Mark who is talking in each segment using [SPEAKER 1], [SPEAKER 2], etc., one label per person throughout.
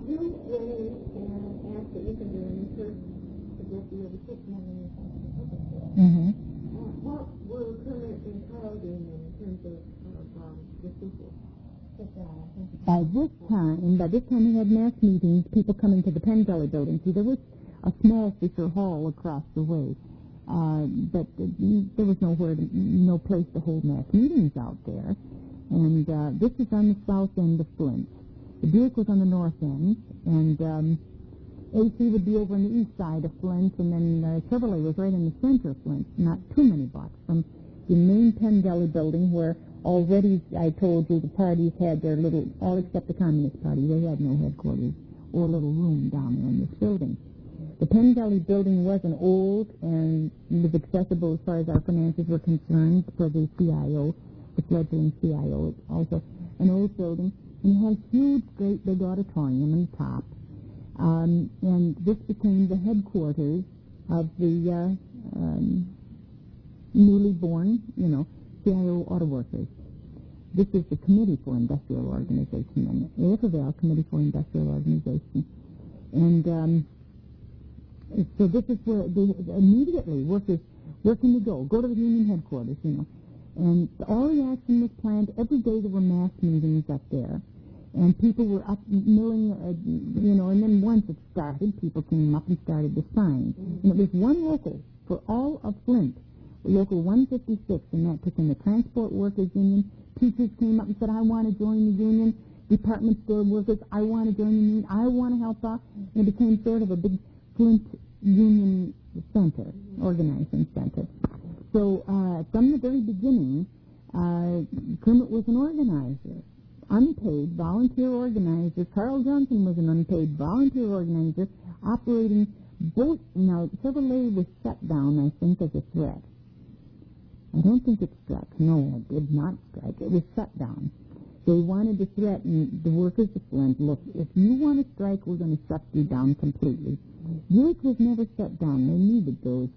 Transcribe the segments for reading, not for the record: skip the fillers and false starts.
[SPEAKER 1] you went in and asked that you can do an first to get the other 6 million or something.
[SPEAKER 2] Mm-hmm.
[SPEAKER 1] What will Kermit and Carl doing in terms of the sequel?
[SPEAKER 2] By this time, we had mass meetings, people coming to the Penn Gully building. See, there was a small Fisher Hall across the way, but there was no place to hold mass meetings out there. And this is on the south end of Flint. The Buick was on the north end, and AC would be over on the east side of Flint, and then Chevrolet was right in the center of Flint, not too many blocks from the main Penn Gully building, where already, I told you, the parties had their little, all except the Communist Party, they had no headquarters or little room down there in this building. The Penn Gully building was an old and was accessible as far as our finances were concerned for the CIO, the fledgling CIO. It's also an old building, and it had a huge, great big auditorium on the top. And this became the headquarters of the newly born, CIO auto workers. This is the Committee for Industrial Organization, the AFL Committee for Industrial Organization. And so this is where immediately workers working to go to the union headquarters, And all the action was planned. Every day there were mass meetings up there. And people were up milling, and then once it started, people came up and started to sign. And it was one local for all of Flint, Local 156, and that took in the Transport Workers Union. Teachers came up and said, I want to join the union. Department store workers, I want to join the union. I want to help out. And it became sort of a big Flint union center, organizing center. So from the very beginning, Kermit was an organizer. Unpaid volunteer organizer. Carl Johnson was an unpaid volunteer organizer operating both. Now, Chevrolet was shut down, I think, as a threat. I don't think it struck. No, it did not strike. It was shut down. They wanted to threaten the workers of Flint. Look, if you want to strike, we're going to shut you down completely. Buick was never shut down. They needed those.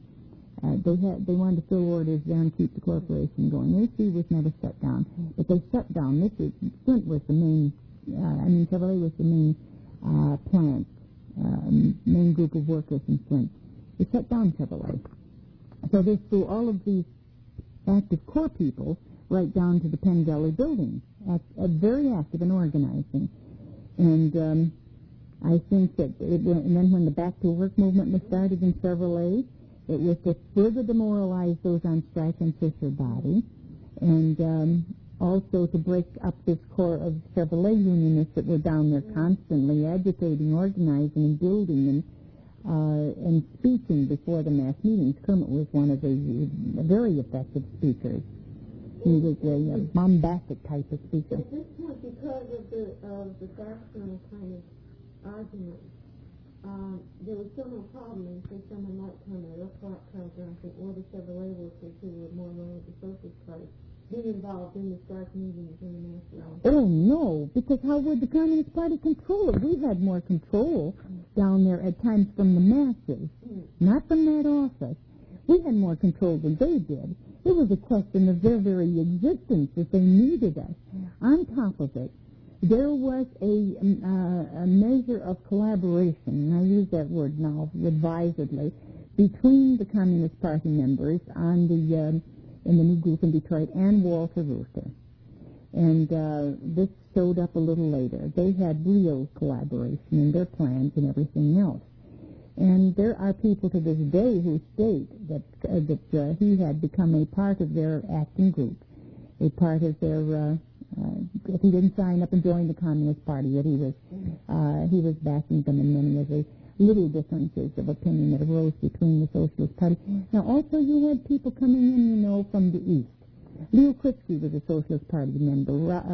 [SPEAKER 2] They wanted to fill orders there and keep the corporation going. AC was never shut down, but they shut down. Flint was the main. Chevrolet was the main plant, main group of workers in Flint. They shut down Chevrolet. So they threw all of these active core people right down to the Penn Gully building, very active in organizing. And I think that and then when the Back to Work movement was started in Chevrolet, it was to further demoralize those on strike and Fisher Body, and also to break up this core of Chevrolet unionists that were down there constantly agitating, organizing, and building, and speaking before the mass meetings. Kermit was one of the very effective speakers. He was a bombastic type of speaker.
[SPEAKER 1] At this point, because of the factional kind of argument, there was still no problem in, say, someone like Kermit or Carl Johnson or the Chevrolet workers who were more loyal to the Socialist Party being involved in the strike meetings in the national.
[SPEAKER 2] Oh, no, because how would the Communist Party control it? We had more control down there at times from the masses, not from that office. We had more control than they did. It was a question of their very existence that they needed us. On top of it, there was a measure of collaboration, and I use that word now advisedly, between the Communist Party members on in the new group in Detroit and Walter Reuther. And this showed up a little later. They had real collaboration in their plans and everything else. And there are people to this day who state that he had become a part of their acting group, a part of their. If he didn't sign up and join the Communist Party, that he was backing them in many of the little differences of opinion that arose between the Socialist Party. Now, also, you had people coming in, from the East. Leo Kritsky was a Socialist Party member.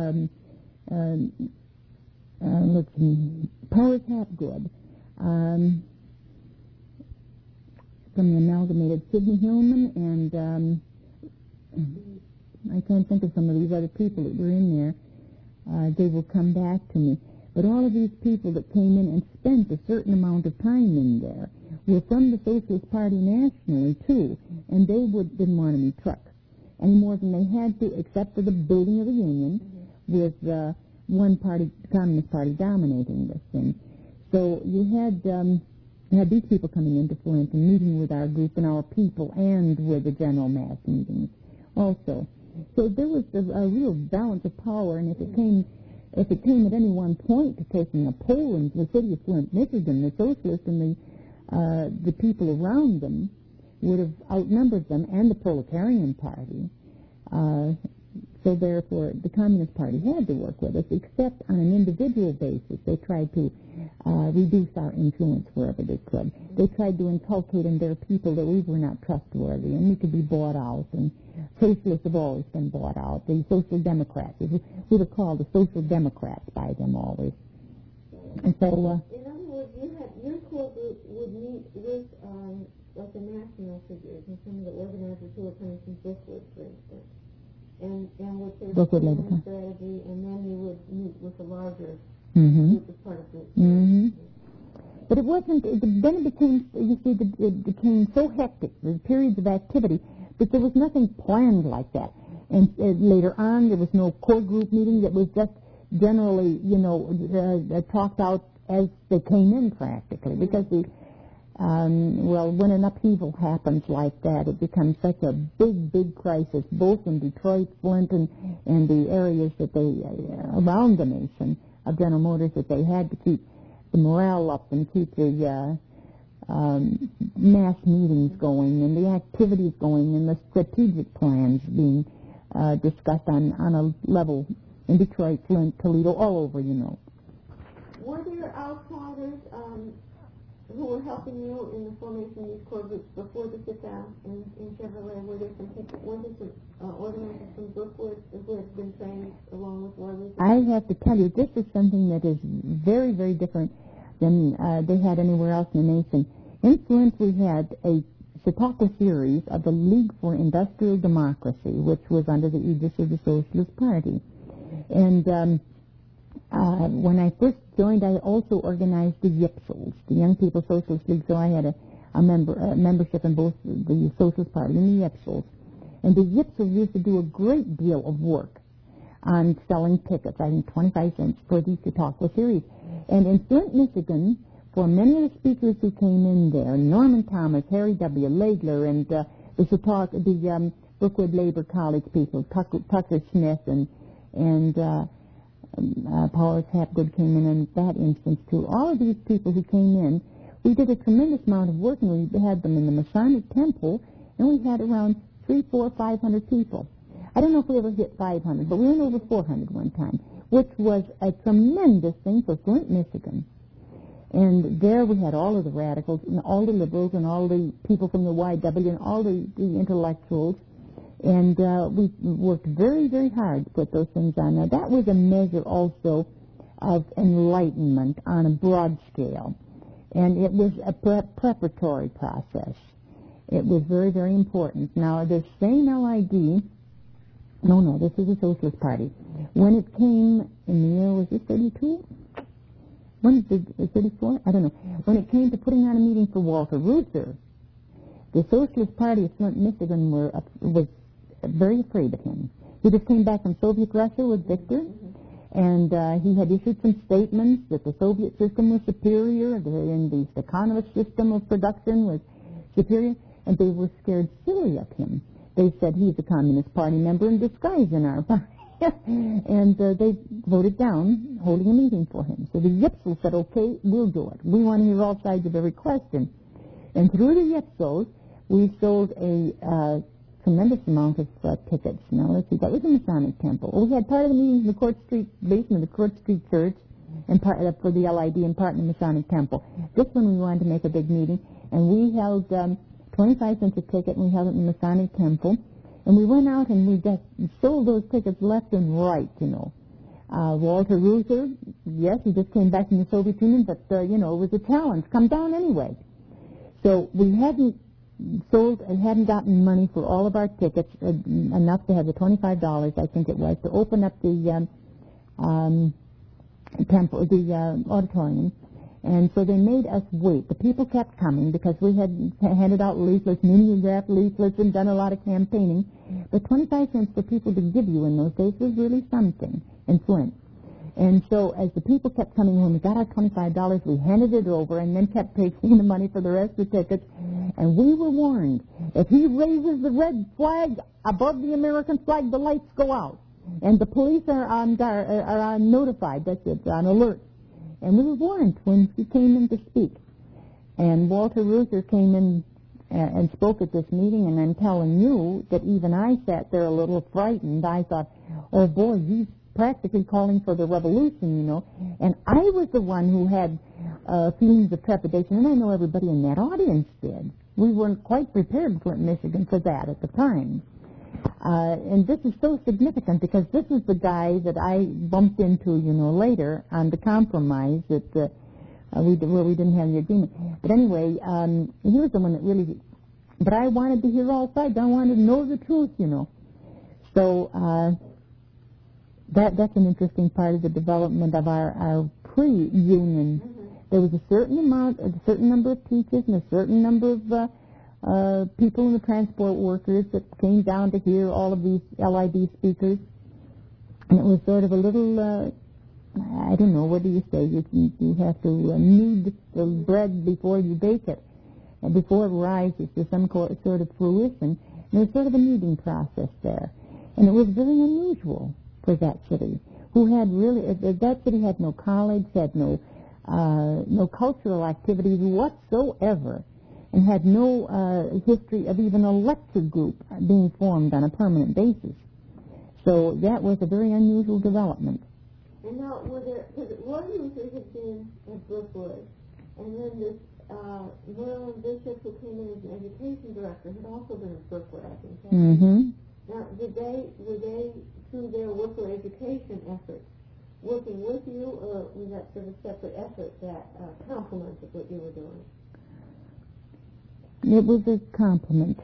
[SPEAKER 2] Let's see, Powers Hapgood. From the Amalgamated, Sidney Hillman, and I can't think of some of these other people that were in there. They will come back to me. But all of these people that came in and spent a certain amount of time in there were from the Socialist Party nationally, too, and they didn't want any truck any more than they had to, except for the building of the union, with one party, the Communist Party, dominating this thing. So you had these people coming into Flint and meeting with our group and our people and with the general mass meetings also. So there was a real balance of power, and if it came at any one point to taking a poll in the city of Flint, Michigan, the socialists and the people around them would have outnumbered them and the Proletarian Party. So therefore, the Communist Party had to work with us, except on an individual basis. They tried to reduce our influence wherever they could. They tried to inculcate in their people that we were not trustworthy and we could be bought out. And socialists have always been bought out. The Social Democrats, we were called the Social Democrats by them always. And so,
[SPEAKER 1] in other words, your core group would meet with like the national figures and some of the organizers who are coming from Brookwood, for instance. And with their strategy, and then you would meet with a larger group as part of it.
[SPEAKER 2] But it wasn't. Then it became. You see, it became so hectic. The periods of activity that there was nothing planned like that. And later on, there was no core group meeting. That was just generally, talked out as they came in, practically, because when an upheaval happens like that, it becomes such a big crisis, both in Detroit, Flint, and the areas that around the nation of General Motors, that they had to keep the morale up and keep the mass meetings going and the activities going and the strategic plans being discussed on a level in Detroit, Flint, Toledo, all over,
[SPEAKER 1] Were there outsiders who were helping you in the formation of these core groups before the sit-down in Chevrolet? Were there some people, organizers from Brookwood who had been trained along with Warley?
[SPEAKER 2] I have to tell you, this is something that is very, very different than they had anywhere else in the nation. In Flint, we had a Chautauqua series of the League for Industrial Democracy, which was under the aegis of the Socialist Party. And when I first joined, I also organized the YPSLs, the Young People's Socialist League, so I had a membership in both the Socialist Party and the YPSLs. And the YPSLs used to do a great deal of work on selling tickets, I think 25 cents for the Chautauqua series. And in Flint, Michigan, for many of the speakers who came in there, Norman Thomas, Harry W. Legler, and the Brookwood Labor College people, Tucker Smith, and Powers Hapgood came in that instance too. All of these people who came in, we did a tremendous amount of work, and we had them in the Masonic Temple, and we had around 300, 400, 500 people. I don't know if we ever hit 500, but we went over 400 one time, which was a tremendous thing for Flint, Michigan. And there we had all of the radicals and all the liberals and all the people from the YW and all the intellectuals. And we worked very, very hard to put those things on. Now, that was a measure also of enlightenment on a broad scale. And it was a preparatory process. It was very, very important. Now, the same LID, no, this is the Socialist Party. When it came in the year, was it 32? When did it 34? I don't know. When it came to putting on a meeting for Walter Reuther, the Socialist Party of Flint, Michigan was very afraid of him. He just came back from Soviet Russia with Victor, and he had issued some statements that the Soviet system was superior, and the Stakhanovich system of production was superior, and they were scared silly of him. They said he's a Communist Party member in disguise in our party. And they voted down holding a meeting for him. So the YPSL said, okay, we'll do it. We want to hear all sides of every question. And through the YPSLs, we sold a tremendous amount of tickets. Now, let's see, that was the Masonic Temple. We had part of the meetings in the Court Street, basement of the Court Street Church, and part for the LID, and part in the Masonic Temple. This one we wanted to make a big meeting, and we held 25 cents a ticket, and we held it in the Masonic Temple. And we went out and we just sold those tickets left and right, Walter Reuther, yes, he just came back from the Soviet Union, but, it was a challenge. Come down anyway. So we hadn't sold and hadn't gotten money for all of our tickets, enough to have the $25, I think it was, to open up the temple, the auditorium. And so they made us wait. The people kept coming because we had handed out leaflets, mimeographed leaflets, and done a lot of campaigning. But 25 cents for people to give you in those days was really something in Flint. And so as the people kept coming home, we got our $25, we handed it over, and then kept taking the money for the rest of the tickets. And we were warned, if he raises the red flag above the American flag, the lights go out. And the police are on guard, are notified, that's it, on alert. And we were warned when he came in to speak. And Walter Reuther came in and spoke at this meeting, and I'm telling you that even I sat there a little frightened. I thought, oh boy, he's practically calling for the revolution, you know. And I was the one who had feelings of trepidation, and I know everybody in that audience did. We weren't quite prepared in Flint, Michigan for that at the time. And this is so significant because this is the guy that I bumped into, you know, later on the compromise that we didn't have the agreement. But anyway, he was the one that really. But I wanted to hear all sides. I wanted to know the truth, you know. So that's an interesting part of the development of our pre-union. There was a certain number of teachers and a certain number of people in the transport workers that came down to hear all of these LID speakers, and it was sort of a little, I don't know, what do you say? You have to knead the bread before you bake it, and before it rises to some sort of fruition. And there was sort of a kneading process there, and it was very unusual for that city, who had really, that city had no college, had no cultural activities whatsoever, and had no history of even a lecture group being formed on a permanent basis. So that was a very unusual development.
[SPEAKER 1] And now, because Roy Luther had been at Brookwood, and then this Marilyn Bishop, who came in as an education director, had also been at Brookwood, I think.
[SPEAKER 2] Mm-hmm.
[SPEAKER 1] Now, were they, through their worker education efforts, working with you, or was that sort of a separate effort that complemented what you were doing?
[SPEAKER 2] It was a compliment.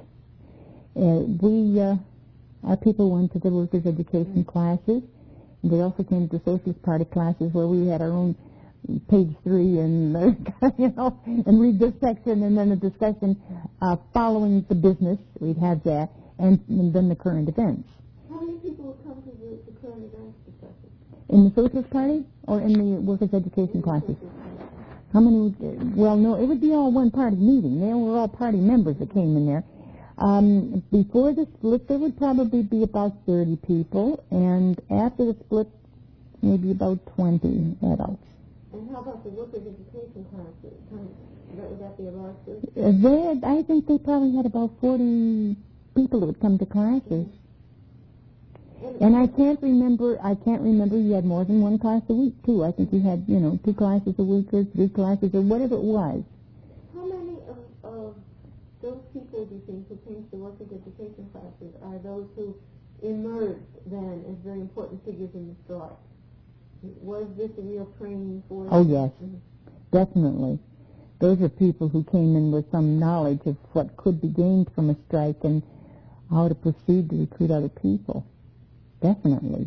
[SPEAKER 2] Our people went to the workers' education classes. They also came to the Socialist Party classes where we had our own page 3 and, and read this section and then a discussion following the business. We'd have that, and then the current events.
[SPEAKER 1] How many people would come to the current events discussion?
[SPEAKER 2] In the Socialist Party or in the workers' education classes? How many? Well, no, it would be all one party meeting. They were all party members that came in there. Before the split, there would probably be about 30 people, and after the split, maybe about 20 adults.
[SPEAKER 1] And how about the workers' education classes? Would that be a large group?
[SPEAKER 2] I think they probably had about 40 people that would come to classes. And I can't remember, you had more than one class a week, too. I think you had, 2 classes a week or 3 classes or whatever it was.
[SPEAKER 1] How many of those people, do you think, who came to the workers' education classes are those who emerged then as very important figures in the strike? Was this a real training for them?
[SPEAKER 2] Oh, yes, definitely. Those are people who came in with some knowledge of what could be gained from a strike and how to proceed to recruit other people. Definitely.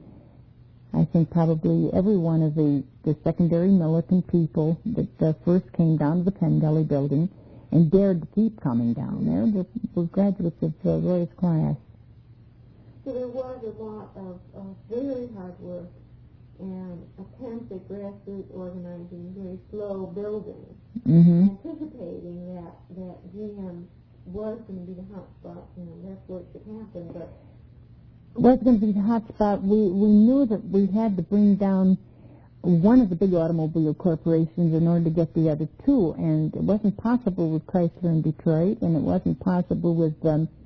[SPEAKER 2] I think probably every one of the secondary militant people that first came down to the Penn Gully building and dared to keep coming down there were graduates of Roy's class.
[SPEAKER 1] So there was a lot of very hard work and attempts at grassroots organizing, very slow building, anticipating that GM was going to be the hot spot. That's what should happen, but
[SPEAKER 2] was going to be the hot spot. We knew that we had to bring down one of the big automobile corporations in order to get the other 2, and it wasn't possible with Chrysler in Detroit, and it wasn't possible with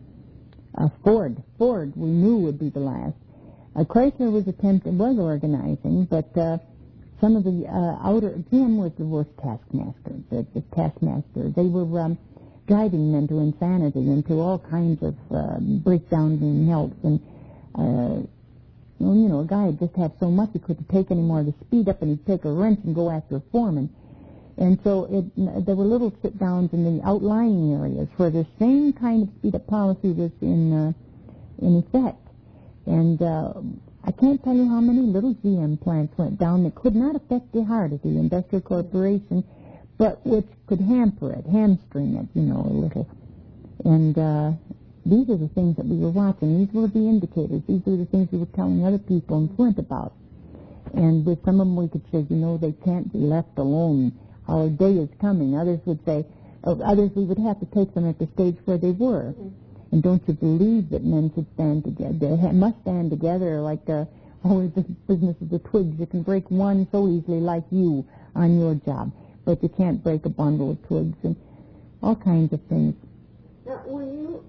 [SPEAKER 2] Ford. Ford, we knew, would be the last. Chrysler was organizing, but some of the GM was the worst taskmaster. The taskmaster. They were guiding men to insanity and to all kinds of breakdowns in health and. A guy just had so much he couldn't take any more. To speed up, and he'd take a wrench and go after a foreman. And so there were little sit-downs in the outlying areas where the same kind of speed-up policy was in effect. And I can't tell you how many little GM plants went down that could not affect the heart of the industrial corporation, but which could hamstring it, a little. And these are the things that we were watching. These were the indicators. These were the things we were telling other people in Flint about. And with some of them we could say, they can't be left alone. Our day is coming. Others would say, others we would have to take them at the stage where they were. Mm-hmm. And don't you believe that men should stand together? They must stand together like always the business of the twigs. You can break one so easily like you on your job, but you can't break a bundle of twigs and all kinds of things.
[SPEAKER 1] Now, were you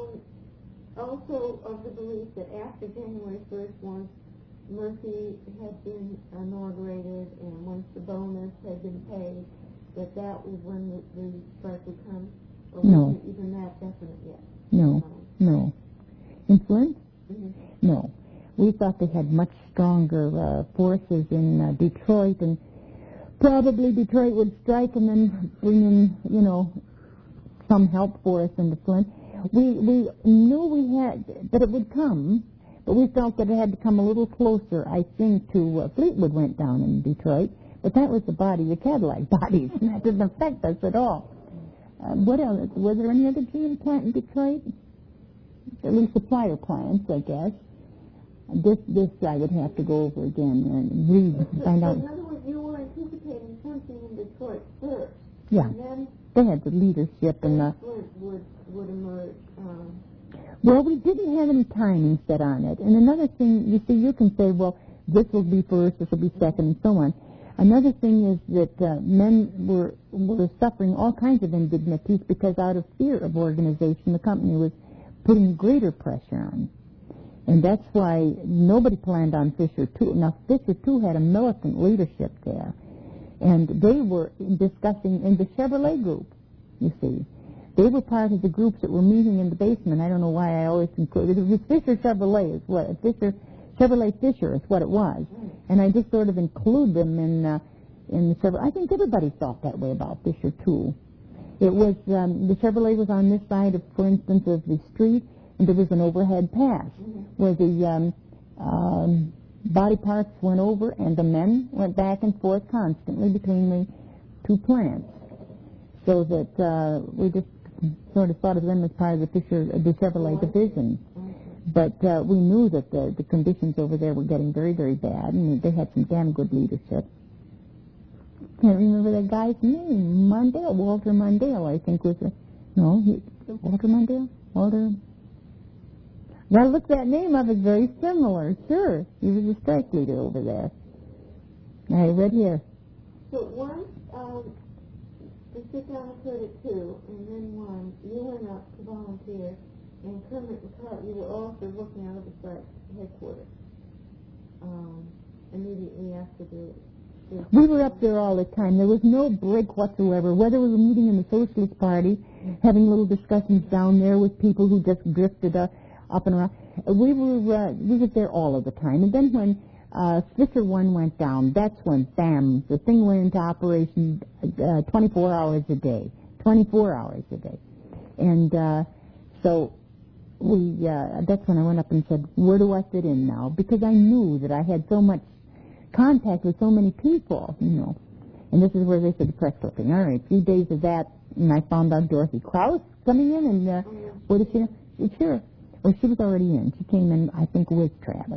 [SPEAKER 1] also of the belief that after January 1st, once Murphy had been inaugurated and once the bonus had been paid, that was when the strike would come? Or
[SPEAKER 2] No.
[SPEAKER 1] wasn't even that definite yet?
[SPEAKER 2] No. In Flint?
[SPEAKER 1] Mm-hmm.
[SPEAKER 2] No. We thought they had much stronger forces in Detroit, and probably Detroit would strike and then bring in, some help for us into Flint. We knew we had that it would come, but we felt that it had to come a little closer, I think, to Fleetwood went down in Detroit, but that was the body, the Cadillac bodies, and that didn't affect us at all. What else? Was there any other GM plant in Detroit? At least supplier plants, I guess. This I would have to go over again and read, find out.
[SPEAKER 1] In other words, you were anticipating something in Detroit first.
[SPEAKER 2] Yeah.
[SPEAKER 1] And then
[SPEAKER 2] they had the leadership and the...
[SPEAKER 1] Flint would emerge.
[SPEAKER 2] Well, we didn't have any timing set on it. And another thing, you see, you can say, well, this will be first, this will be second, and so on. Another thing is that men were suffering all kinds of indignities because out of fear of organization, the company was putting greater pressure on. And that's why nobody planned on Fisher II. Now, Fisher II had a militant leadership there. And they were discussing in the Chevrolet group, you see. They were part of the groups that were meeting in the basement. I don't know why I always included it. It was Fisher Chevrolet is what Chevrolet Fisher is what it was. And I just sort of include them in the Chevrolet. I think everybody felt that way about Fisher too. It was the Chevrolet was on this side of, for instance, of the street, and there was an overhead pass where the body parts went over and the men went back and forth constantly between the two plants. So that we just sort of thought of them as part of the Chevrolet division. But we knew that the conditions over there were getting very, very bad, and they had some damn good leadership. Can't remember that guy's name. Walter Mondale, I think was Walter Mondale? Now look, that name of it very similar. Sure, he was a strike leader over there. I read here.
[SPEAKER 1] So once the sit-down occurred at 2, and then 1, you went up to volunteer, and Kermit and Clark, you were also working out of the strike headquarters immediately after the...
[SPEAKER 2] We were up there all the time. There was no break whatsoever. Whether we were meeting in the Socialist Party, having little discussions down there with people who just drifted up and around, we were there all of the time. And then when Fisher 1 went down, that's when, bam, the thing went into operation 24 hours a day. 24 hours a day. And so that's when I went up and said, where do I fit in now? Because I knew that I had so much contact with so many people, And this is where they said the press clipping. All right, a few days of that, and I found out Dorothy Krause coming in, and what did she? Sure. Well, she was already in. She came in, I think, with Travis.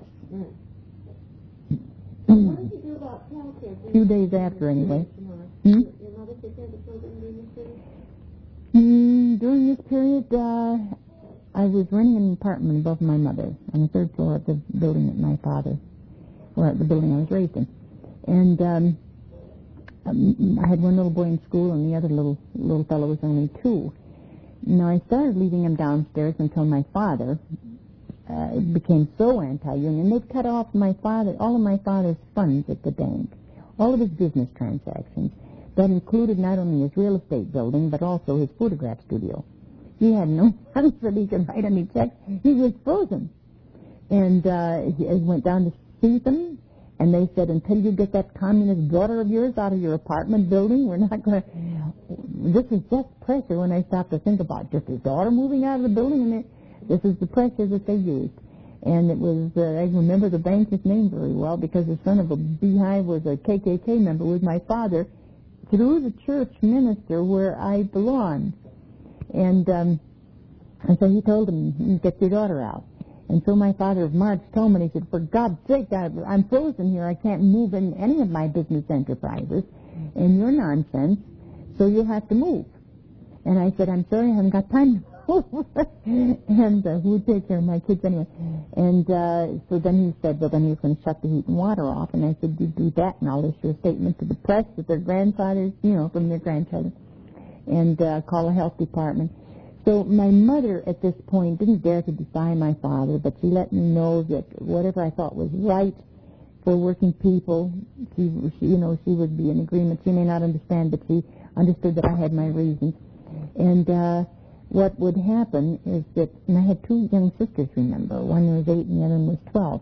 [SPEAKER 1] What did you do about child care?
[SPEAKER 2] A few days after, anyway.
[SPEAKER 1] Your mother took care of the children during this period?
[SPEAKER 2] During this period, I was renting an apartment above my mother on the 3rd floor of the building that my father, or the building I was raised in. And I had one little boy in school, and the other little fellow was only 2. Now, I started leaving him downstairs until my father became so anti-union. They'd cut off all of my father's funds at the bank, all of his business transactions. That included not only his real estate building, but also his photograph studio. He had no funds that he could write any checks. He was frozen. And he went down to see them, and they said, until you get that communist daughter of yours out of your apartment building, we're not going to... This is just pressure when I stopped to think about just his daughter moving out of the building, and this is the pressure that they used. And it was, I remember the banker's name very well, because the son of a beehive was a KKK member with my father through the church minister where I belonged. And so he told him, get your daughter out. And so my father of March told me, he said, for God's sake, I'm frozen here. I can't move in any of my business enterprises. And you're nonsense, so you'll have to move. And I said, I'm sorry, I haven't got time to move. And who would take care of my kids anyway? And so then he said, well, then he was going to shut the heat and water off. And I said, you do that, and I'll issue a statement to the press that their grandfathers, from their grandchildren, and call the health department. So my mother at this point didn't dare to defy my father, but she let me know that whatever I thought was right for working people, she would be in agreement. She may not understand, but she understood that I had my reasons. And what would happen is that, and I had two young sisters, remember. One was 8 and the other one was 12.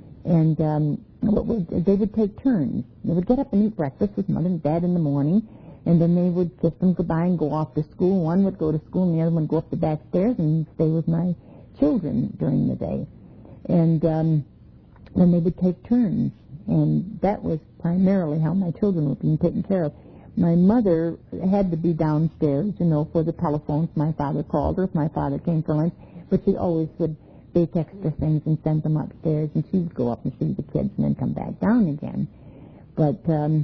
[SPEAKER 2] And they would take turns. They would get up and eat breakfast with Mother and Dad in the morning, and then they would kiss them goodbye and go off to school. One would go to school, and the other one would go up the back stairs and stay with my children during the day. And then they would take turns, and that was primarily how my children were being taken care of. My mother had to be downstairs, for the telephones. My father called her if my father came for lunch, but she always would bake extra things and send them upstairs, and she would go up and see the kids and then come back down again. But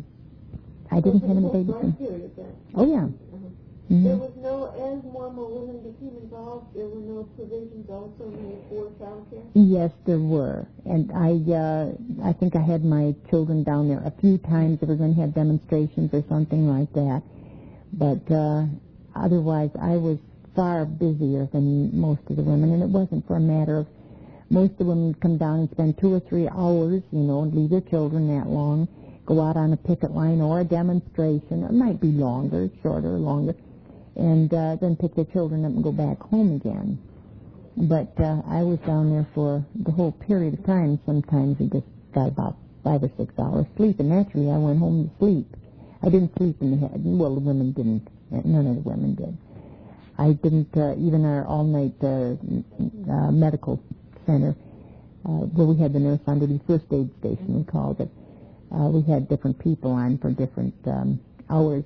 [SPEAKER 2] I didn't have any babysitters. Oh, yeah. Mm-hmm.
[SPEAKER 1] There was no, as more and more women became involved, there were no provisions also made for child care?
[SPEAKER 2] Yes, there were. And I think I had my children down there a few times. They were going to have demonstrations or something like that. But otherwise, I was far busier than most of the women, and it wasn't for a matter of, most of the women would come down and spend 2 or 3 hours, and leave their children that long, go out on a picket line or a demonstration. It might be longer, shorter, longer, and then pick their children up and go back home again. But I was down there for the whole period of time. Sometimes we just got about 5 or 6 hours sleep, and naturally I went home to sleep. I didn't sleep in the head. Well, the women didn't. None of the women did. I didn't, even our all-night medical center, where we had the nurse on duty, first aid station, we called it. We had different people on for different hours.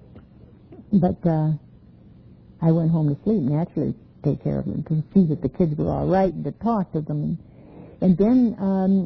[SPEAKER 2] But I went home to sleep, naturally, to take care of them, to see that the kids were all right, and to talk to them. And then,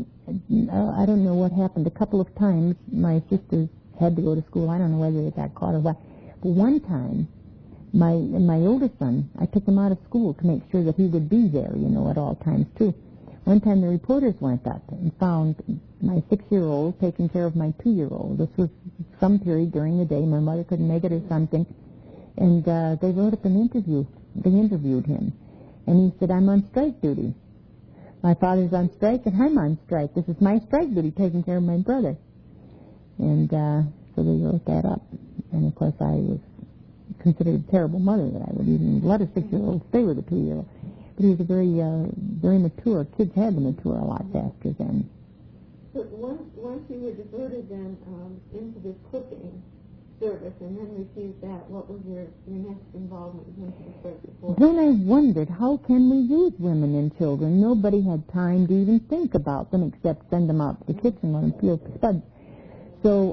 [SPEAKER 2] I don't know what happened. A couple of times, my sisters had to go to school. I don't know whether they got caught or what. But one time, my oldest son, I took him out of school to make sure that he would be there, at all times, too. One time the reporters went up and found my 6-year-old taking care of my 2-year-old. This was some period during the day. My mother couldn't make it or something. And they wrote up an interview. They interviewed him. And he said, I'm on strike duty. My father's on strike and I'm on strike. This is my strike duty, taking care of my brother. And so they wrote that up. And, of course, I was considered a terrible mother that I would even let a 6-year-old stay with a 2-year-old. But he was a very mature. Kids had to mature a lot faster then.
[SPEAKER 1] So once you were diverted then into this cooking service and then received that, what was your next involvement into the service before?
[SPEAKER 2] Then I wondered, how can we use women and children? Nobody had time to even think about them except send them out to the kitchen and peel spuds. So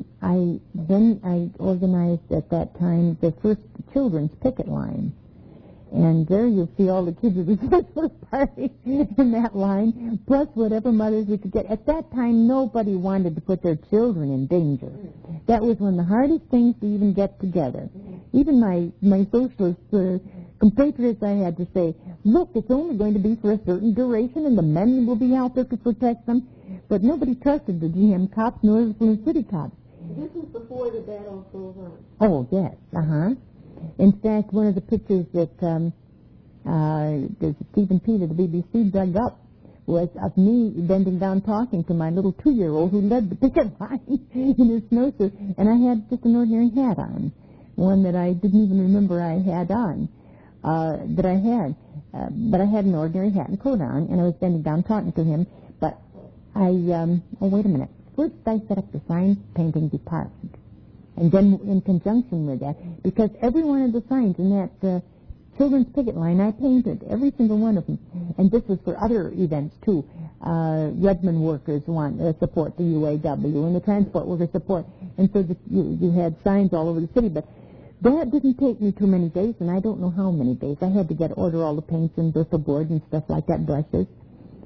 [SPEAKER 2] I organized at that time the first children's picket line. And there you'll see all the kids at the Christmas party in that line, plus whatever mothers we could get. At that time, nobody wanted to put their children in danger. That was one of the hardest things to even get together. Even my socialist compatriots, I had to say, look, it's only going to be for a certain duration, and the men will be out there to protect them. But nobody trusted the GM cops nor the city cops.
[SPEAKER 1] This was before the battle of Bull Run.
[SPEAKER 2] Oh, yes, In fact, one of the pictures that Stephen Peter, the BBC, dug up was of me bending down talking to my little 2-year-old who led the picket line in his snowsuit, and I had just an ordinary hat on, one that I didn't even remember I had on, but I had an ordinary hat and coat on, and I was bending down talking to him, but oh, wait a minute. First I set up the sign painting department. And then in conjunction with that, because every one of the signs in that children's picket line, I painted, every single one of them. And this was for other events, too. Redmond workers want support the UAW, and the transport workers support. And so you had signs all over the city. But that didn't take me too many days, and I don't know how many days. I had to order all the paints and bristle board and stuff like that, brushes.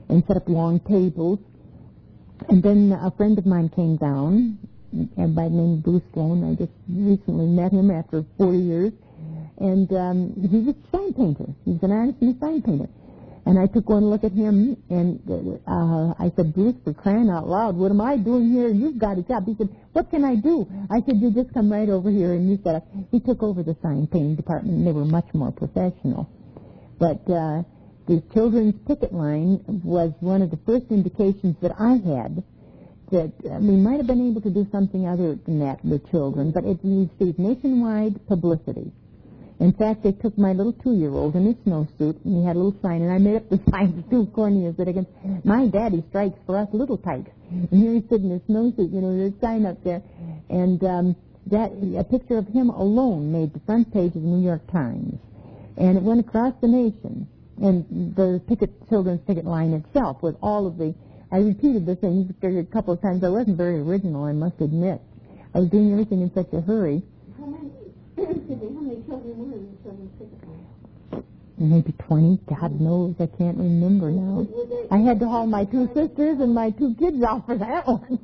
[SPEAKER 2] and set up long tables. And then a friend of mine came down, and by the name of Bruce Sloan. I just recently met him after 40 years. And he was a sign painter. He was an artist and a sign painter. And I took one look at him, and I said, Bruce, for crying out loud, what am I doing here? You've got a job. He said, what can I do? I said, you just come right over here. And he took over the sign painting department, and they were much more professional. But the children's picket line was one of the first indications that I had that we might have been able to do something other than that with children, but it received nationwide publicity. In fact, they took my little 2-year-old in his snowsuit, and he had a little sign, and I made up the sign too corny as it against, my daddy strikes for us little tykes. And here he's sitting in his snowsuit, there's a sign up there. And a picture of him alone made the front page of the New York Times. And it went across the nation. And the children's picket line itself with all of I repeated the things a couple of times. I wasn't very original, I must admit. I was doing everything in such a hurry.
[SPEAKER 1] How many children were in the children's picket line?
[SPEAKER 2] Maybe 20. God knows. I can't remember now. I had to haul my 2 sisters and my 2 kids out for that one.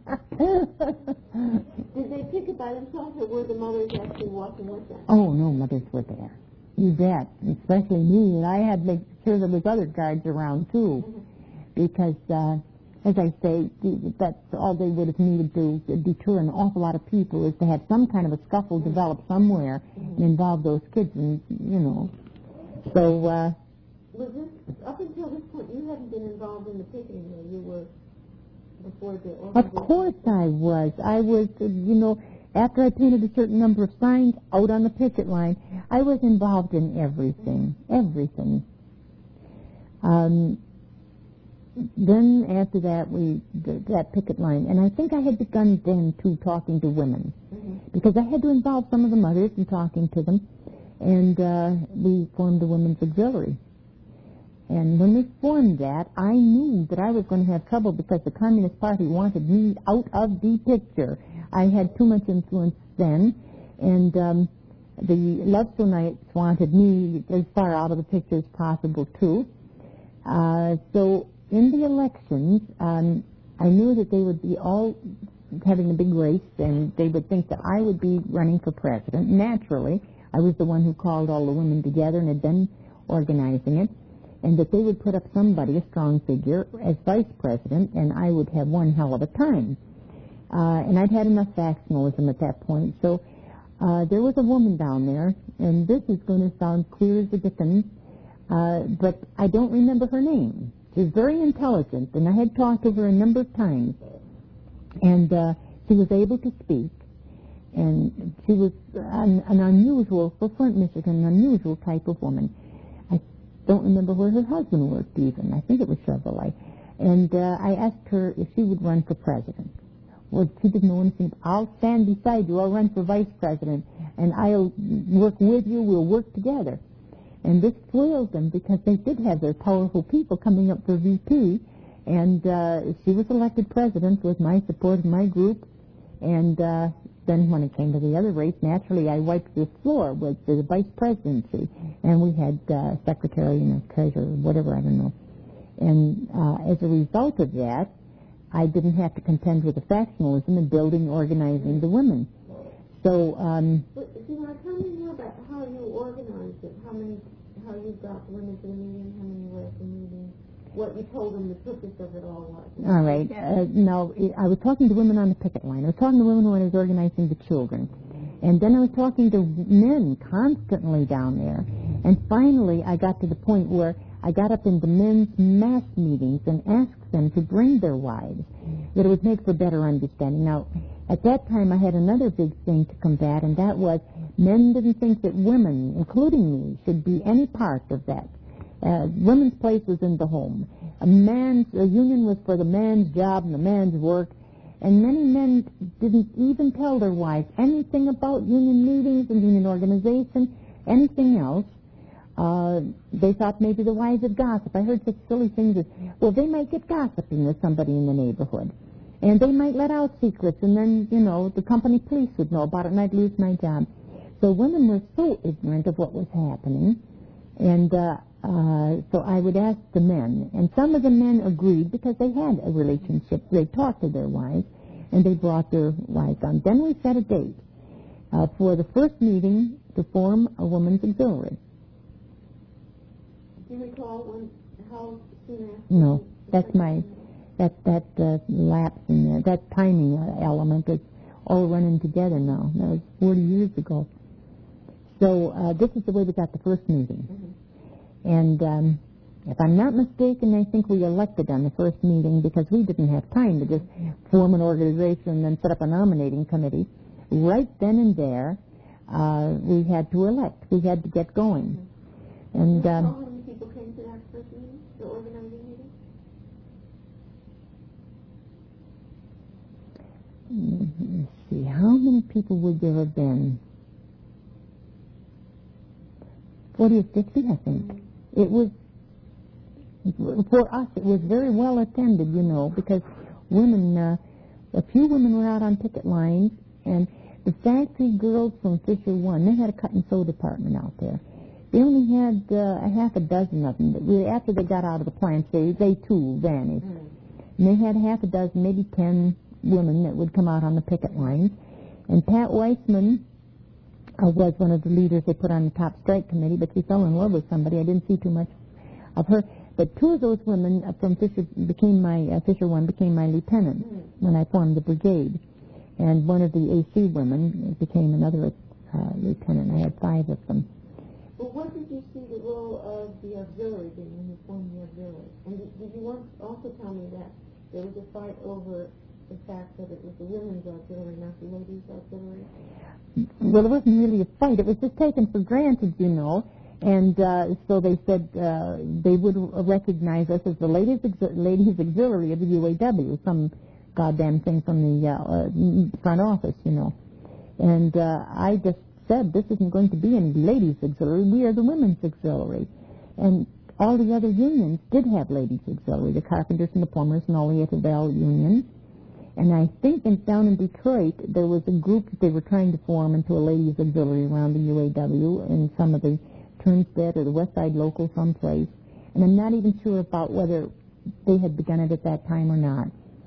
[SPEAKER 1] Did they picket by themselves, or were the mothers actually walking with them?
[SPEAKER 2] Oh, no, mothers were there. You bet. Especially me. And I had to make sure there was other guards around, too. Because, as I say, that's all they would have needed to deter an awful lot of people is to have some kind of a scuffle develop somewhere and involve those kids, and, So,
[SPEAKER 1] was this, up until this point, you hadn't been involved in the picketing, though? You were before the organization?
[SPEAKER 2] Of course I was. I was, after I painted a certain number of signs out on the picket line, I was involved in everything. Then after that, that picket line, and I think I had begun then, too, talking to women, because I had to involve some of the mothers in talking to them, and we formed the Women's Auxiliary. And when we formed that, I knew that I was going to have trouble because the Communist Party wanted me out of the picture. I had too much influence then, and the Lovesonites wanted me as far out of the picture as possible, too. So in the elections, I knew that they would be all having a big race, and they would think that I would be running for president. Naturally, I was the one who called all the women together and had been organizing it, and that they would put up somebody, a strong figure, as vice president, and I would have one hell of a time. And I'd had enough factionalism at that point. So there was a woman down there, and this is going to sound clear as the dickens, but I don't remember her name. She was very intelligent, and I had talked to her a number of times. And she was able to speak, and she was an unusual, for Flint, Michigan, an unusual type of woman. I don't remember where her husband worked even. I think it was Chevrolet. And I asked her if she would run for president. Well, she didn't know anything. I'll stand beside you. I'll run for vice president, and I'll work with you. We'll work together. And this thrilled them because they did have their powerful people coming up for VP, and she was elected president with my support of my group. And then when it came to the other race, naturally I wiped the floor with the vice presidency, and we had secretary and a treasurer, whatever, I don't know. And as a result of that, I didn't have to contend with the factionalism and building, organizing the women. So,
[SPEAKER 1] tell me more about how you organized it, how you got women to the meeting, how many were at the meeting, what you told them the purpose of it all was.
[SPEAKER 2] All right. Now, I was talking to women on the picket line. I was talking to women when I was organizing the children. And then I was talking to men constantly down there. And finally, I got to the point where I got up into men's mass meetings and asked them to bring their wives, that it would make for better understanding. Now, at that time, I had another big thing to combat, and that was men didn't think that women, including me, should be any part of that. Women's place was in the home. A union was for the man's job and the man's work, and many men didn't even tell their wives anything about union meetings and union organization, anything else. They thought maybe the wives would gossip. I heard such silly things as, well, they might get gossiping with somebody in the neighborhood. And they might let out secrets, and then, the company police would know about it, and I'd lose my job. So women were so ignorant of what was happening. And So I would ask the men, and some of the men agreed because they had a relationship. They talked to their wives, and they brought their wives on. Then we set a date for the first meeting to form a women's auxiliary.
[SPEAKER 1] Do you recall how soon after?
[SPEAKER 2] No, that's my lapse in there. That timing element is all running together now. That was 40 years ago. So this is the way we got the first meeting. And if I'm not mistaken, I think we elected on the first meeting because we didn't have time to just form an organization and then set up a nominating committee. Right then and there, we had to elect. We had to get going. And
[SPEAKER 1] how many people came to that first meeting, the organizing meeting?
[SPEAKER 2] Let's see, how many people would there have been? 40 or 50, I think. It was, for us, it was very well attended, you know, because women, a few women were out on picket lines, and the factory girls from Fisher One, they had a cut and sew department out there. They only had a half a dozen of them. After they got out of the plants, they too vanished. And they had half a dozen, maybe 10 women that would come out on the picket lines. And Pat Weissman was one of the leaders they put on the top strike committee, but she fell in love with somebody. I didn't see too much of her. But two of those women from Fisher Fisher One became my lieutenant when I formed the brigade. And one of the AC women became another lieutenant. I had 5 of them.
[SPEAKER 1] Well, what did you see the role of the auxiliary being when you formed the auxiliary? And did you also tell me that there was a fight over the fact that it was the women's auxiliary, not the ladies' auxiliary?
[SPEAKER 2] Well, it wasn't really a fight. It was just taken for granted, you know. And so they said they would recognize us as the ladies' auxiliary of the UAW, some goddamn thing from the front office, you know. And I just said, this isn't going to be any ladies' auxiliary. We are the women's auxiliary. And all the other unions did have ladies' auxiliary, the carpenters and the plumbers and all the Etavale unions. And I think down in Detroit, there was a group that they were trying to form into a ladies' auxiliary around the UAW in some of the Turnstead or the West Side local someplace. And I'm not even sure about whether they had begun it at that time or not.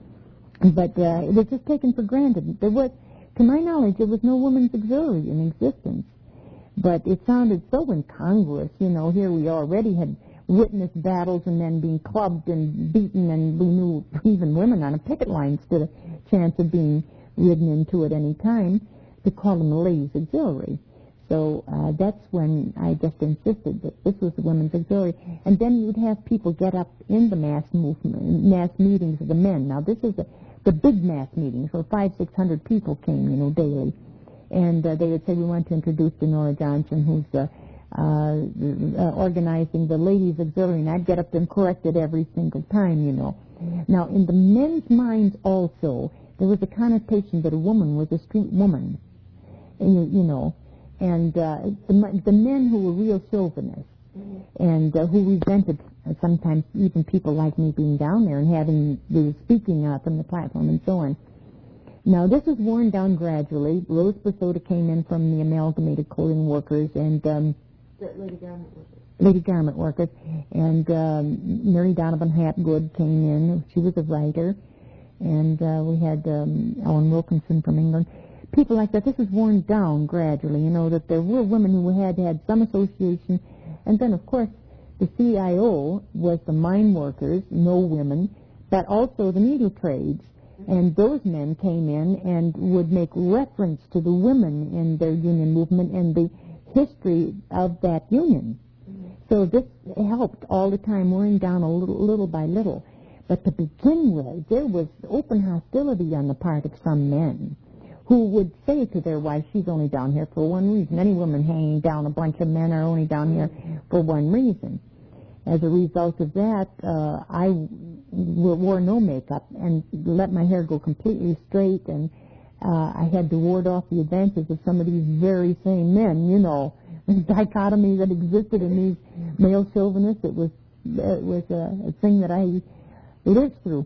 [SPEAKER 2] But it was just taken for granted. There was, to my knowledge, there was no women's auxiliary in existence. But it sounded so incongruous, you know. Here we already had witnessed battles and then being clubbed and beaten, and we knew even women on a picket line stood a chance of being ridden into at any time, to call them the ladies' auxiliary. So that's when I just insisted that this was the women's auxiliary. And then you'd have people get up in the mass meetings of the men. Now, this is the big mass meetings where 500-600 people came, you know, daily. And they would say, we want to introduce Denora Johnson, who's organizing the ladies' auxiliary, and I'd get up and correct it every single time, you know. Now, in the men's minds also, there was a connotation that a woman was a street woman, you know, and the men who were real chauvinists and who resented sometimes even people like me being down there and having the speaking from the platform and so on. Now, this was worn down gradually. Rose Basoda came in from the Amalgamated Clothing Workers and Lady Garment Workers, and Mary Donovan Hapgood came in. She was a writer, and we had Ellen Wilkinson from England. People like that. This was worn down gradually, you know, that there were women who had some association. And then, of course, the CIO was the mine workers, no women, but also the needle trades. And those men came in and would make reference to the women in their union movement and the history of that union. So this helped all the time, wearing down a little by little. But to begin with, there was open hostility on the part of some men who would say to their wives, she's only down here for one reason. Any woman hanging down a bunch of men are only down here for one reason. As a result of that, I wore no makeup and let my hair go completely straight, and I had to ward off the advances of some of these very same men, you know, the dichotomy that existed in these male chauvinists. It was a thing that I lived through.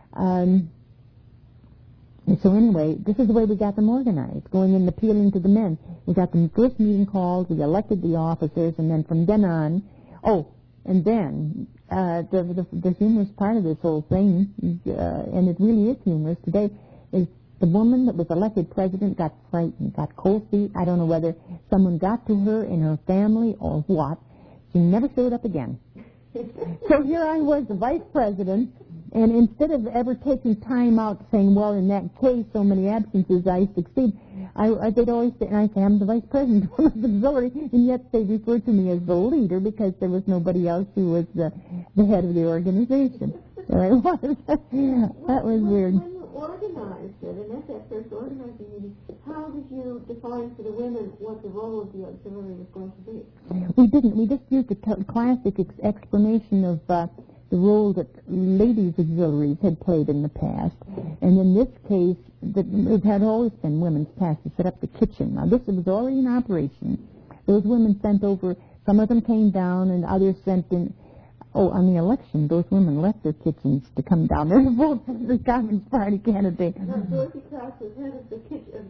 [SPEAKER 2] And so anyway, this is the way we got them organized, going in appealing to the men. We got the first meeting called, we elected the officers, and then from then on, And then the humorous part of this whole thing, and it really is humorous today, is the woman that was elected president got frightened, got cold feet. I don't know whether someone got to her in her family or what. She never showed up again. So here I was, the vice president, and instead of ever taking time out saying, well, in that case, so many absences, I succeed, they'd always say, and I say, I'm the vice president of the auxiliary, and yet they referred to me as the leader because there was nobody else who was the head of the organization. So I was. That was weird.
[SPEAKER 1] When you organized it, and at that first organizing meeting, how did you define for the women what the role of the auxiliary was going to be?
[SPEAKER 2] We didn't. We just used the classic explanation of the role that ladies auxiliaries had played in the past. And in this case, it had always been women's task to set up the kitchen. Now, this was already in operation. Those women sent over, some of them came down and others sent in. Oh, on the election, those women left their kitchens to come down there to vote for the Communist Party candidate.
[SPEAKER 1] Now, Dorothy Krause was head of the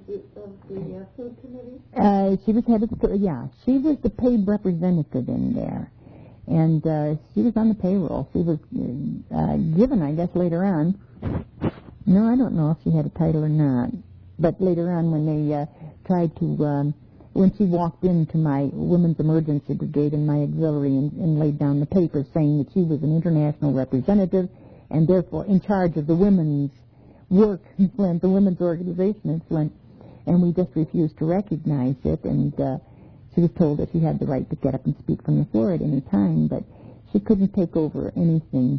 [SPEAKER 1] food committee?
[SPEAKER 2] She was head of the, she was the paid representative in there. And she was on the payroll. She was given, I guess, later on. No, I don't know if she had a title or not. But later on when they tried to, when she walked into my women's emergency brigade in my auxiliary and laid down the paper saying that she was an international representative and therefore in charge of the women's work in Flint, the women's organization in Flint, and we just refused to recognize it, and she was told that she had the right to get up and speak from the floor at any time, but she couldn't take over anything.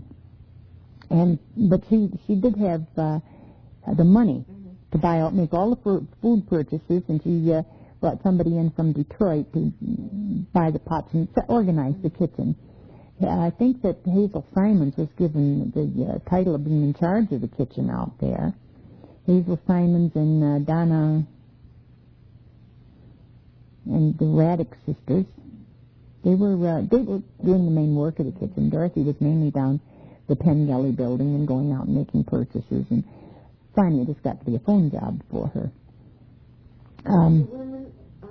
[SPEAKER 2] But she did have the money to make all the food purchases, and she brought somebody in from Detroit to buy the pots and organize the kitchen. I think that Hazel Simons was given the title of being in charge of the kitchen out there. Hazel Simons and Donna and the Raddick sisters. They were doing the main work of the kitchen. Dorothy was mainly down the Penn Gully building and going out and making purchases, and finally it just got to be a phone job for her.
[SPEAKER 1] Women,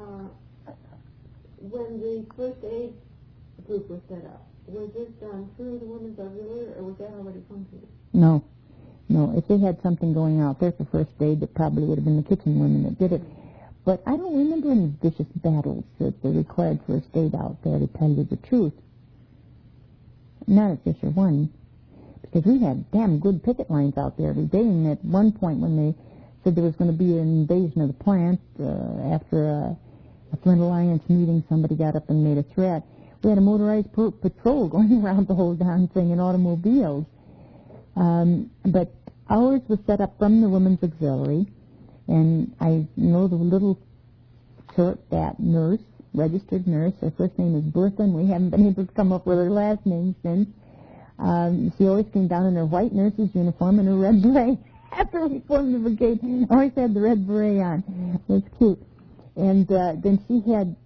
[SPEAKER 1] when the first aid group was set up, was this done through the women's auxiliary, or was that already functioning?
[SPEAKER 2] No. If they had something going out there for first aid, it probably would have been the kitchen women that did it. But I don't remember any vicious battles that they required first aid out there, to tell you the truth. Not at Fisher 1, because we had damn good picket lines out there every day, and at one point when they said there was going to be an invasion of the plant, after a Flint Alliance meeting, somebody got up and made a threat. We had a motorized patrol going around the whole darn thing in automobiles. But ours was set up from the Women's Auxiliary, and I know the little short, fat nurse, registered nurse. Her first name is Bertha, and we haven't been able to come up with her last name since. She always came down in her white nurse's uniform and her red beret. After we formed the brigade, always had the red beret on. It was cute. And then she had,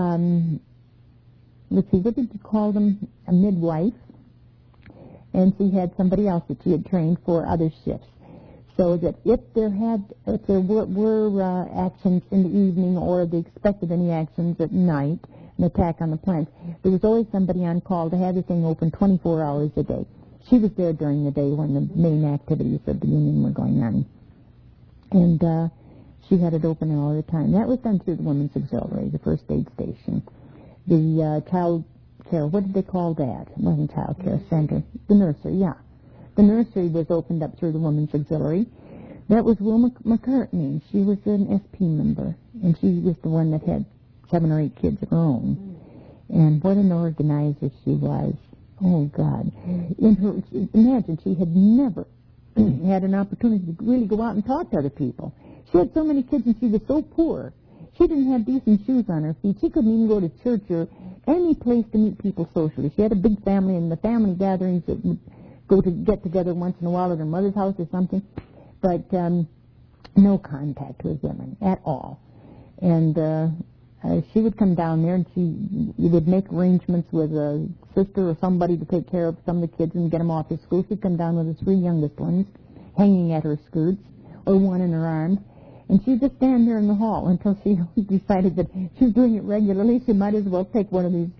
[SPEAKER 2] let's see, what did you call them? A midwife. And she had somebody else that she had trained for other shifts. So that if there were actions in the evening, or they expected any actions at night, an attack on the plants, there was always somebody on call to have the thing open 24 hours a day. She was there during the day when the main activities of the union were going on. And she had it open all the time. That was done through the Women's Auxiliary, the first aid station. The child care, what did they call that? It wasn't child care center. The nursery, yeah. The nursery was opened up through the Women's Auxiliary. That was Wilma McCartney. She was an SP member, and she was the one that had 7 or 8 kids of her own. And what an organizer she was. Oh, God. Imagine, she had never had an opportunity to really go out and talk to other people. She had so many kids, and she was so poor. She didn't have decent shoes on her feet. She couldn't even go to church or any place to meet people socially. She had a big family, and the family gatherings that would go to get together once in a while at her mother's house or something, but no contact with women at all. And she would come down there, and she would make arrangements with a sister or somebody to take care of some of the kids and get them off to school. She'd come down with the 3 youngest ones hanging at her skirts, or one in her arms, and she'd just stand there in the hall until she decided that she was doing it regularly. She might as well take one of these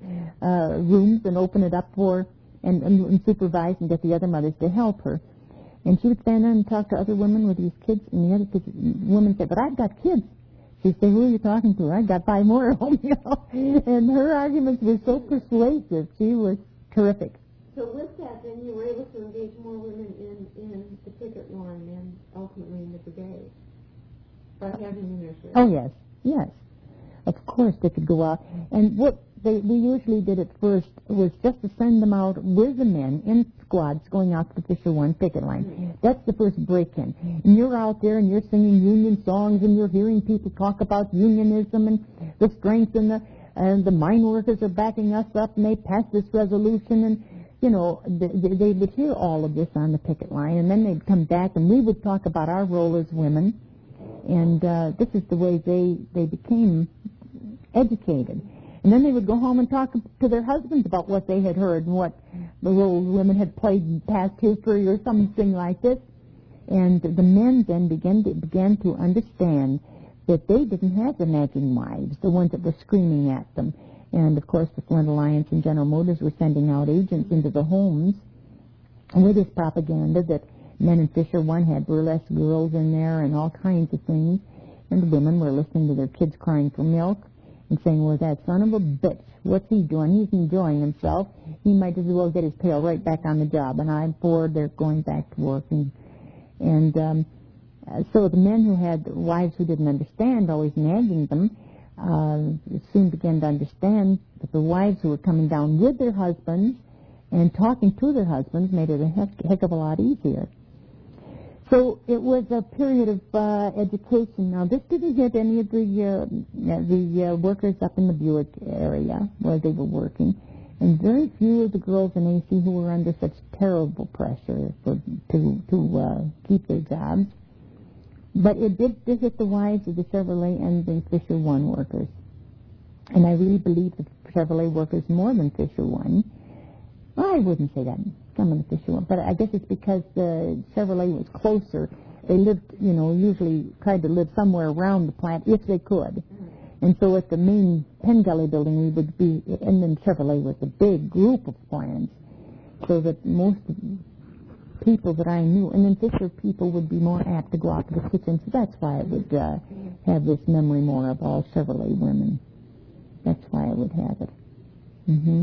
[SPEAKER 2] rooms and open it up for and supervise and get the other mothers to help her. And she would stand there and talk to other women with these kids, and the other kids, women said, "But I've got kids." She'd say, "Who are you talking to?" "I've got 5 more at home," you know. And her arguments were so persuasive. She was terrific.
[SPEAKER 1] So with that, then you were able to engage more women in the picket line and ultimately in the brigade by having the nursery.
[SPEAKER 2] Oh, yes, yes. Of course they could go out. And what we usually did at first was just to send them out with the men in squads going out to the Fisher One picket line. Mm-hmm. That's the first break-in. And you're out there and you're singing union songs and you're hearing people talk about unionism and the strength and the mine workers are backing us up and they passed this resolution and, you know, they would hear all of this on the picket line and then they'd come back and we would talk about our role as women. And this is the way they became educated. And then they would go home and talk to their husbands about what they had heard and what the role women had played in past history or something like this. And the men then began to understand that they didn't have the nagging wives, the ones that were screaming at them. And, of course, the Flint Alliance and General Motors were sending out agents into the homes with this propaganda that men in Fisher One had burlesque girls in there and all kinds of things. And the women were listening to their kids crying for milk and saying, "Well, that son of a bitch, what's he doing? He's enjoying himself. He might as well get his tail right back on the job." And I'm bored. They're going back to work. So the men who had wives who didn't understand, always nagging them, soon began to understand that the wives who were coming down with their husbands and talking to their husbands made it a heck of a lot easier. So it was a period of education. Now, this didn't hit any of the workers up in the Buick area where they were working, and very few of the girls in AC who were under such terrible pressure to keep their jobs. But it did hit the wives of the Chevrolet and the Fisher One workers. And I really believe the Chevrolet workers more than Fisher One. Well, I wouldn't say that. Some of the Fisher One. But I guess it's because the Chevrolet was closer. They lived, usually tried to live somewhere around the plant if they could. And so at the main Penn Gully building, we would be, and then Chevrolet was a big group of plants. So that most people that I knew, and then Fisher people would be more apt to go out to the kitchen. So that's why I would have this memory more of all Chevrolet women. That's why I would have it. Mm-hmm.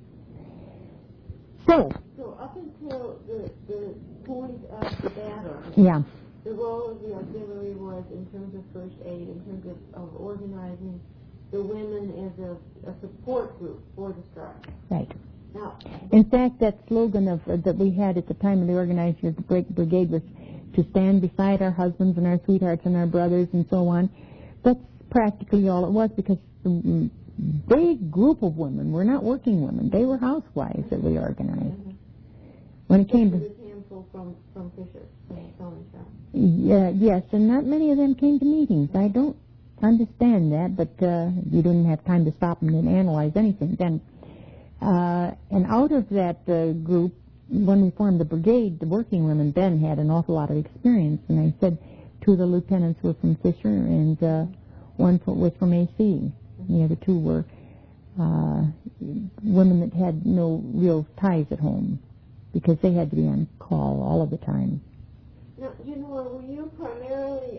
[SPEAKER 2] So
[SPEAKER 1] up until the point of the battle,
[SPEAKER 2] yeah,
[SPEAKER 1] the role of the auxiliary was in terms of first aid, in terms of organizing the women as a support group for the strike.
[SPEAKER 2] Right.
[SPEAKER 1] Now,
[SPEAKER 2] in fact, that slogan that we had at the time of the organizing of the brigade was to stand beside our husbands and our sweethearts and our brothers and so on. That's practically all it was, because the big group of women were not working women. They were housewives that we organized. Mm-hmm. When it came to...
[SPEAKER 1] There was a handful from Fisher, from the sewing shop.
[SPEAKER 2] Yes, and not many of them came to meetings. I don't understand that, but you didn't have time to stop and analyze anything then. And out of that group, when we formed the brigade, the working women then had an awful lot of experience. And I said 2 of the lieutenants were from Fisher and one was from AC. And the other 2 were women that had no real ties at home because they had to be on call all of the time.
[SPEAKER 1] Now, were you primarily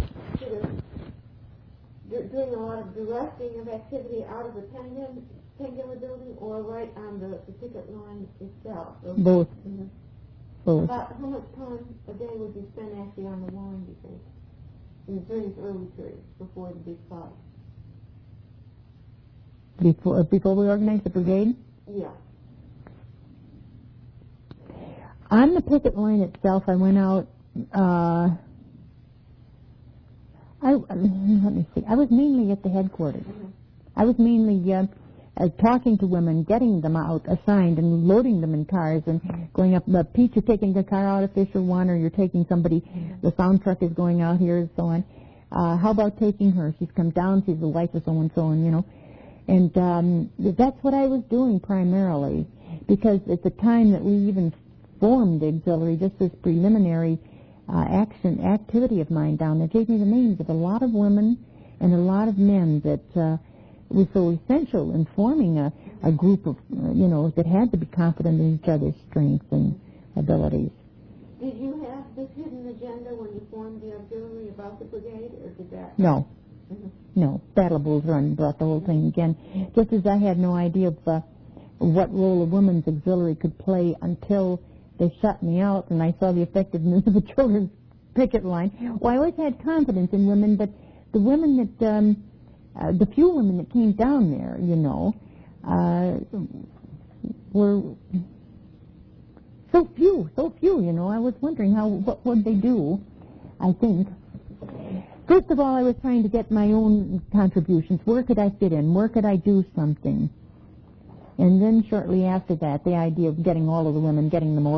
[SPEAKER 1] doing a lot of directing of activity out of the Penguin building or right on the picket line itself?
[SPEAKER 2] Both.
[SPEAKER 1] Mm-hmm.
[SPEAKER 2] Both.
[SPEAKER 1] About how much time a day would you spend actually on the line, do you think, during this early period before the big fight?
[SPEAKER 2] Before we organized the brigade?
[SPEAKER 1] Yeah.
[SPEAKER 2] On the picket line itself, I went out. Let me see. I was mainly at the headquarters. Mm-hmm. I was mainly talking to women, getting them out assigned, and loading them in cars, and going up. Pete, you're taking the car out of Fisher One, or you're taking somebody. Mm-hmm. The sound truck is going out here, and so on. How about taking her? She's come down. She's the wife of so and so, and And that's what I was doing primarily, because at the time that we even formed the auxiliary, just this preliminary activity of mine down there gave me the names of a lot of women and a lot of men that was so essential in forming a group of, that had to be confident in each other's strengths and abilities.
[SPEAKER 1] Did you have this hidden agenda when you formed the auxiliary about the brigade, or did that?
[SPEAKER 2] No.
[SPEAKER 1] Mm-hmm.
[SPEAKER 2] No. Battle of Bull Run brought the whole thing again. Just as I had no idea of what role a women's auxiliary could play until they shut me out and I saw the effectiveness of the children's picket line. Well, I always had confidence in women, but the women that, the few women that came down there, were so few, I was wondering what would they do, I think. First of all, I was trying to get my own contributions. Where could I fit in? Where could I do something? And then shortly after that, the idea of getting all of the women, getting them